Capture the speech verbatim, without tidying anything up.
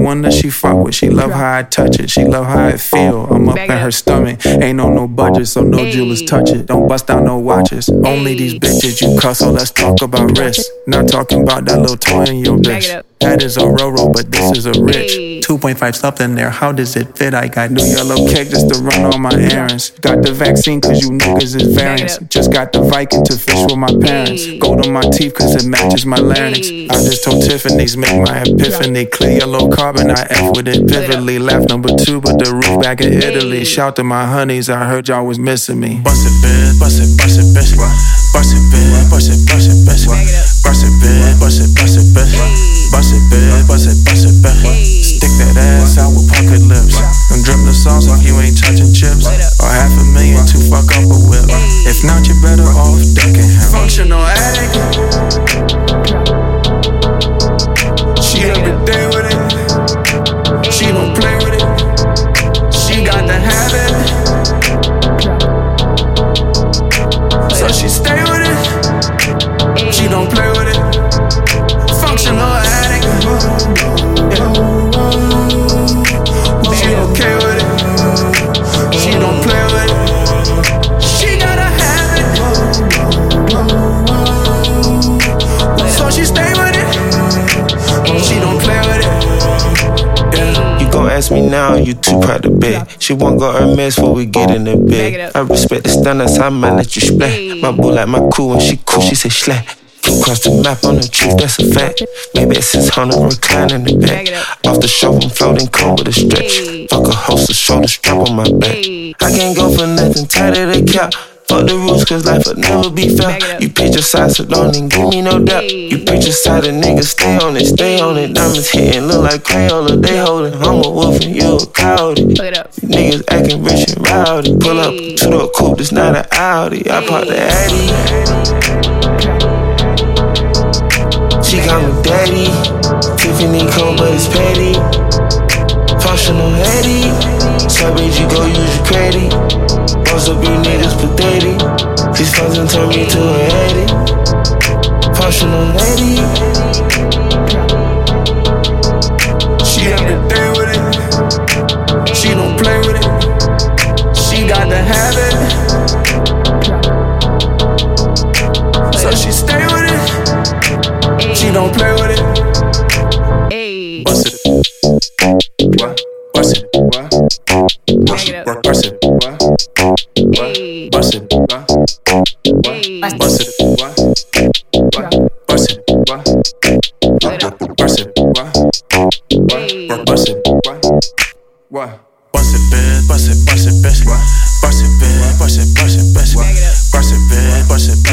one that she fuck with. She love how I touch it. She love how I feel. I'm up in her stomach. Ain't on no budget, so no jewelers touch it. Don't bust down no watches. Only these bitches you cuss, so let's talk about wrist. Not talking about that little toy in your wrist. That is a Roro, but this is a rich. two point five something there, how does it fit? I got new yellow cake just to run all my errands. Got the vaccine cause you niggas is variants. Just got the Viking to fish with my parents. Gold on my teeth cause it matches my larynx. I just told Tiffany's make my epiphany. Clear yellow carbon, I F with it pivotally. Laugh number two, but the roof back in Italy. Shout to my honeys, I heard y'all was missing me. Bust it, bitch, bust it, bust it, bitch. Bust it, bitch, bust it, bust it, bitch. Bust it, bitch, bust it, bust it, bitch. Bust it, bitch, bust it, bust it, bitch. Stick that ass out with pocket lips. Don't drip the sauce if you ain't touching chips. Or half a million to fuck up a whip. If not, you're better off ducking him. Functional addict. She every day with it. She don't play with it. She got the habit. So she stay with it. She don't play with it. Functional addict. Yeah. She okay with it. She don't play with it. She gotta have it. So she stay with it. She don't play with it. Yeah. You gon' ask me now, you too proud to bet. She won't go her mess before we get in the bed. I respect the standards, I might let you splat. My boo like my cool, when she cool, she say slack. Cross the map on the truth, that's a fact. Maybe it's six hundred reclining in the back. Off the show, I'm floating, come with a stretch. Fuck a host, a shoulder strap on my back. I can't go for nothing, tighter than cap. Fuck the rules, cause life will never be fair. You pick your side, so don't even give me no doubt. You pick your side, a nigga, stay on it, stay on it. Diamonds hitting, look like Crayola, they holding. I'm a wolf and you a coyote. You niggas acting rich and rowdy. Pull up to the coupe, it's not an Audi. I pop the Addy. She call me daddy. Tiffany cold, but it's petty. Functional heady. So bitch, you go use your credit. Most of you niggas pathetic. These funds done turn me to a heady. Functional heady. She every day with it. She don't play with it. She got the habit. So she stay with it. She don't play with it. Hey. Bust it. What? Bust it. What? Bust it. What? Bust it. What? What? Bust it. What? What? Bust it. What? What? Bust it. What? What? Bust it. What? What? Bust it. What? What? Bust it, bitch. Bust it. Bust it, bitch. Bust it, bitch. Bust it. Bust it, bitch. Bust it, bitch. Bust it.